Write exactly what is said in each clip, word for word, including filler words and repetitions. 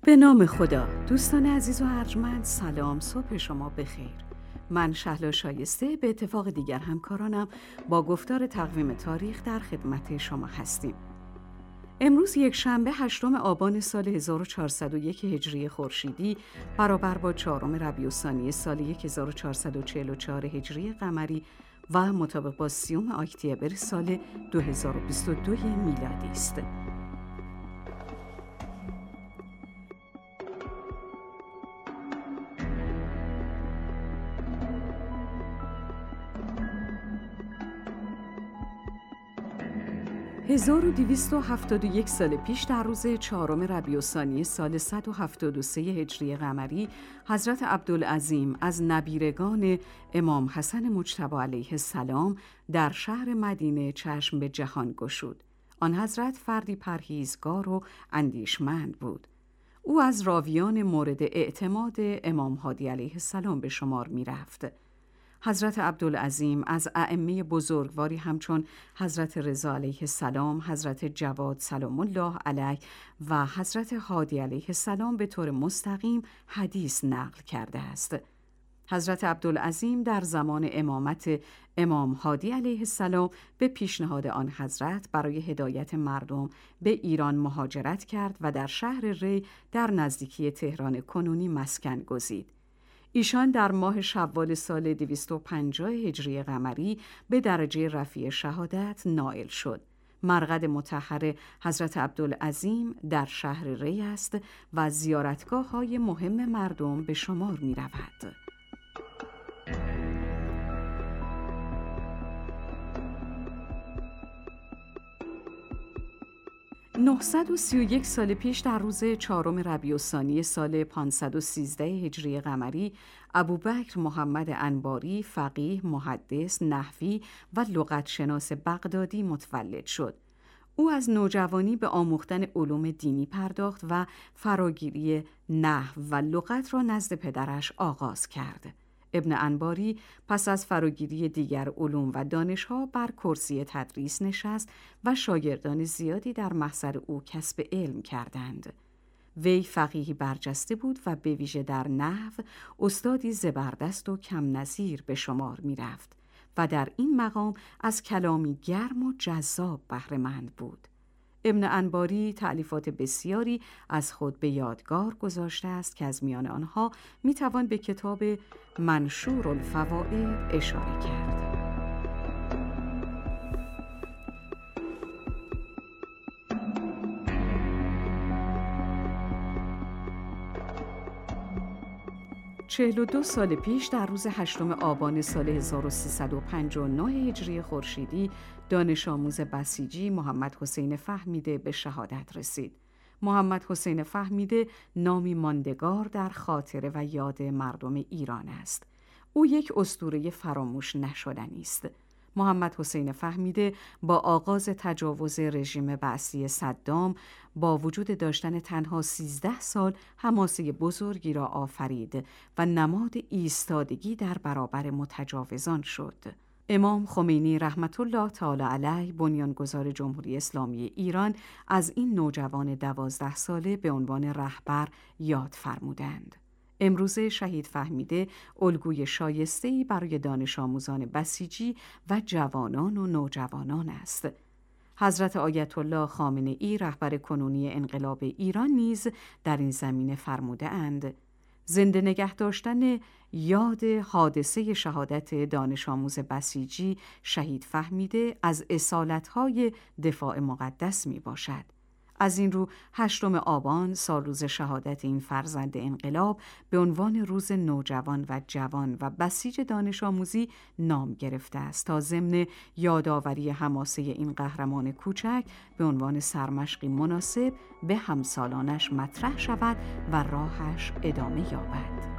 به نام خدا. دوستان عزیز و ارجمند، سلام، صبح شما بخیر. من شهلا شایسته به اتفاق دیگر همکارانم با گفتار تقویم تاریخ در خدمت شما هستیم. امروز یک شنبه هشتم آبان سال هزار و چهارصد و یک هجری خورشیدی برابر با چهارم ربیع الثانی سال هزار و چهارصد و چهل و چهار هجری قمری و مطابق با سیوم اکتبر سال دو هزار و بیست و دو میلادی است. هزار و دویست و هفتاد و یک سال پیش در روز چهارم ربیع الثانی سال صد و هفتاد و سه هجری قمری حضرت عبدالعظیم از نبیرگان امام حسن مجتبی علیه السلام در شهر مدینه چشم به جهان گشود. آن حضرت فردی پرهیزگار و اندیشمند بود. او از راویان مورد اعتماد امام هادی علیه السلام به شمار می رفت. حضرت عبدالعظیم از ائمه بزرگواری همچون حضرت رضا علیه السلام، حضرت جواد سلام الله علیه و حضرت هادی علیه السلام به طور مستقیم حدیث نقل کرده است. حضرت عبدالعظیم در زمان امامت امام هادی علیه السلام به پیشنهاد آن حضرت برای هدایت مردم به ایران مهاجرت کرد و در شهر ری در نزدیکی تهران کنونی مسکن گزید. ایشان در ماه شوال سال دویست و پنجاه هجری قمری به درجه رفیع شهادت نائل شد. مرقد مطهر حضرت عبدالعظیم در شهر ری است و زیارتگاه های مهم مردم به شمار می رود. نهصد و سی و یک سال پیش در روز چهارم ربیع الثانی سال پانصد و سیزده هجری قمری ابوبکر محمد انباری فقیه، محدث، نحوی و لغتشناس بغدادی متولد شد. او از نوجوانی به آموختن علوم دینی پرداخت و فراگیری نحو و لغت را نزد پدرش آغاز کرد. ابن انباری پس از فراگیری دیگر علوم و دانش‌ها بر کرسی تدریس نشست و شاگردان زیادی در محضر او کسب علم کردند. وی فقیهی برجسته بود و به ویژه در نحو استادی زبردست و کم نظیر به شمار می رفت و در این مقام از کلامی گرم و جذاب بهره مند بود. ابن انباری تألیفات بسیاری از خود به یادگار گذاشته است که از میان آنها میتوان به کتاب منشور الفوائد اشاره کرد. چهل و دو سال پیش در روز هشتم آبان سال هزار و سیصد و پنجاه و نه هجری خورشیدی دانش آموز بسیجی محمد حسین فهمیده به شهادت رسید. محمد حسین فهمیده نامی ماندگار در خاطره و یاد مردم ایران است. او یک اسطوره فراموش نشدنی است. محمد حسین فهمیده با آغاز تجاوز رژیم بعثی صدام با وجود داشتن تنها سیزده سال حماسه بزرگی را آفرید و نماد ایستادگی در برابر متجاوزان شد. امام خمینی رحمت الله تعالی علیه بنیانگذار جمهوری اسلامی ایران از این نوجوان دوازده ساله به عنوان رهبر یاد فرمودند. امروز شهید فهمیده الگوی شایسته‌ای برای دانش آموزان بسیجی و جوانان و نوجوانان است. حضرت آیت الله خامنه‌ای رهبر کنونی انقلاب ایران نیز در این زمینه فرموده اند: زنده نگه داشتن یاد حادثه شهادت دانش آموز بسیجی شهید فهمیده از اصالت‌های دفاع مقدس می باشد. از این رو هشتم آبان سال روز شهادت این فرزند انقلاب به عنوان روز نوجوان و جوان و بسیج دانش آموزی نام گرفته است تا ضمن یادآوری حماسه این قهرمان کوچک به عنوان سرمشقی مناسب به همسالانش مطرح شود و راهش ادامه یابد.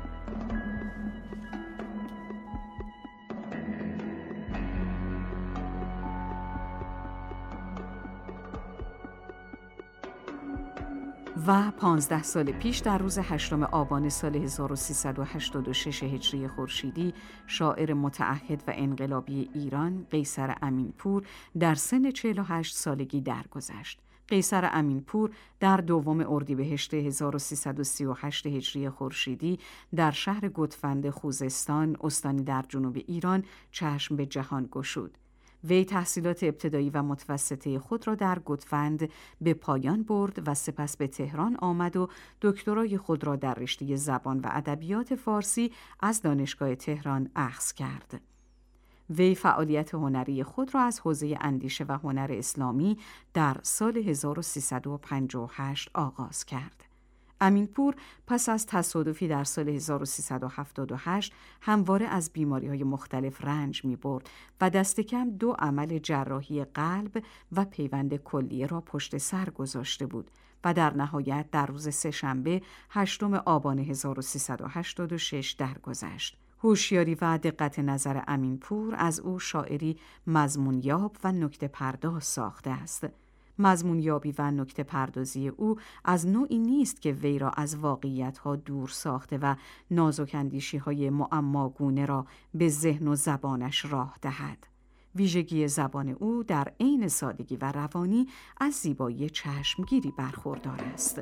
و پانزده سال پیش در روز هشتم آبان سال هزار و سیصد و هشتاد و شش هجری خورشیدی شاعر متعهد و انقلابی ایران قیصر امینپور در سن چهل و هشت سالگی درگذشت. قیصر امینپور در دوم اردیبهشت هزار و سیصد و سی و هشت هجری خورشیدی در شهر گوتفند خوزستان، استانی در جنوب ایران، چشم به جهان گشود. وی تحصیلات ابتدایی و متوسطه خود را در گوتفند به پایان برد و سپس به تهران آمد و دکترای خود را در رشته زبان و ادبیات فارسی از دانشگاه تهران اخذ کرد. وی فعالیت هنری خود را از حوزه اندیشه و هنر اسلامی در سال هزار و سیصد و پنجاه و هشت آغاز کرد. امینپور پس از تصادفی در سال هزار و سیصد و هفتاد و هشت همواره از بیماری‌های مختلف رنج می‌برد و دست کم دو عمل جراحی قلب و پیوند کلیه را پشت سر گذاشته بود و در نهایت در روز سه‌شنبه هشتم آبان هزار و سیصد و هشتاد و شش درگذشت. هوشیاری و دقت نظر امینپور از او شاعری مضمونیاب و نکته پرداز ساخته است. مضمونیابی و نکته پردازی او از نوعی نیست که وی را از واقعیت‌ها دور ساخته و نازک اندیشی‌های معماگونه را به ذهن و زبانش راه دهد. ویژگی زبان او در عین سادگی و روانی از زیبایی چشمگیری برخوردار است.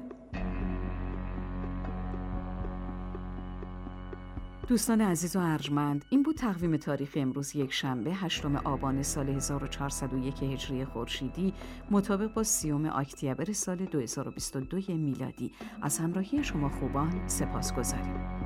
دوستان عزیز و ارجمند، این بود تقویم تاریخ امروز یک شنبه هشتم آبان سال هزار و چهارصد و یک هجری خورشیدی مطابق با سیوم اکتبر سال دو هزار و بیست و دو میلادی. از همراهی شما خوبان سپاسگزاریم.